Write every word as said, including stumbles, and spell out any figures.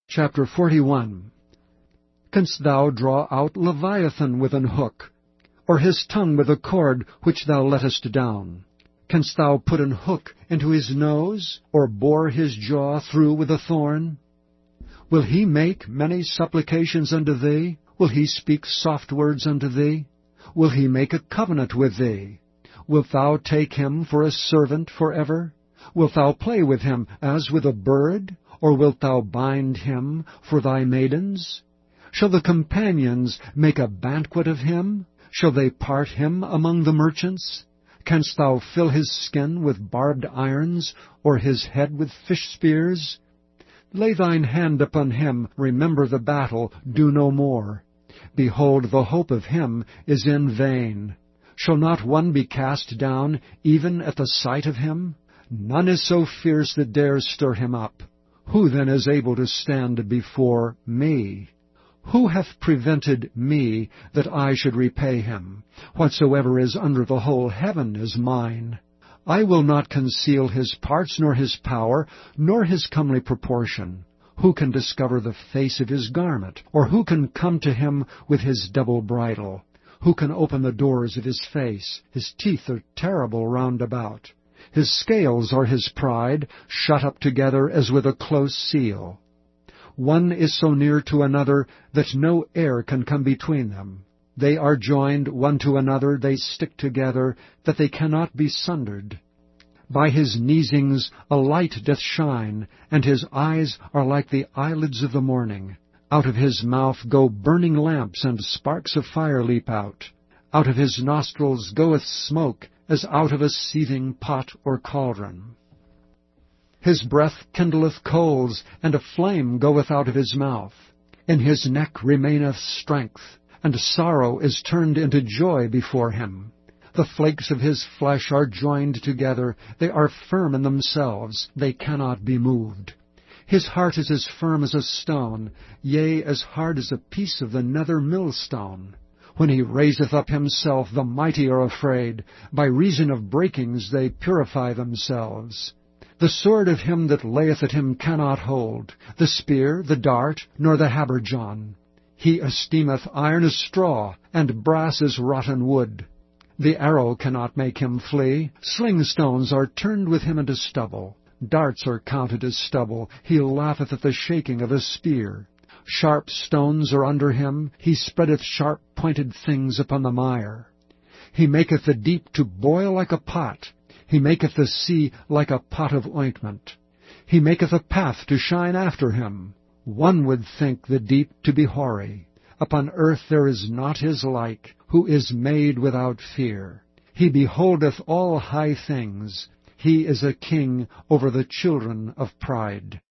Chapter forty-one. Canst thou draw out Leviathan with an hook, or his tongue with a cord which thou lettest down? Canst thou put an hook into his nose, or bore his jaw through with a thorn? Will he make many supplications unto thee? Will he speak soft words unto thee? Will he make a covenant with thee? Wilt thou take him for a servant for ever? Wilt thou play with him as with a bird? Or wilt thou bind him for thy maidens? Shall the companions make a banquet of him? Shall they part him among the merchants? Canst thou fill his skin with barbed irons, or his head with fish spears? Lay thine hand upon him, remember the battle, do no more. Behold, the hope of him is in vain. Shall not one be cast down, even at the sight of him? None is so fierce that dares stir him up. Who then is able to stand before me? Who hath prevented me that I should repay him? Whatsoever is under the whole heaven is mine. I will not conceal his parts, nor his power, nor his comely proportion. Who can discover the face of his garment? Or who can come to him with his double bridle? Who can open the doors of his face? His teeth are terrible round about. His scales are his pride, shut up together as with a close seal. One is so near to another that no air can come between them. They are joined one to another, they stick together, that they cannot be sundered. By his neesings a light doth shine, and his eyes are like the eyelids of the morning. Out of his mouth go burning lamps, and sparks of fire leap out. Out of his nostrils goeth smoke, as out of a seething pot or cauldron. His breath kindleth coals, and a flame goeth out of his mouth. In his neck remaineth strength, and sorrow is turned into joy before him. The flakes of his flesh are joined together, they are firm in themselves, they cannot be moved. His heart is as firm as a stone, yea, as hard as a piece of the nether millstone. When he raiseth up himself, the mighty are afraid. By reason of breakings they purify themselves. The sword of him that layeth at him cannot hold, the spear, the dart, nor the habergeon. He esteemeth iron as straw, and brass as rotten wood. The arrow cannot make him flee. Slingstones are turned with him into stubble. Darts are counted as stubble. He laugheth at the shaking of a spear. Sharp stones are under him. He spreadeth sharp-pointed things upon the mire. He maketh the deep to boil like a pot. He maketh the sea like a pot of ointment. He maketh a path to shine after him. One would think the deep to be hoary. Upon earth there is not his like, who is made without fear. He beholdeth all high things. He is a king over the children of pride.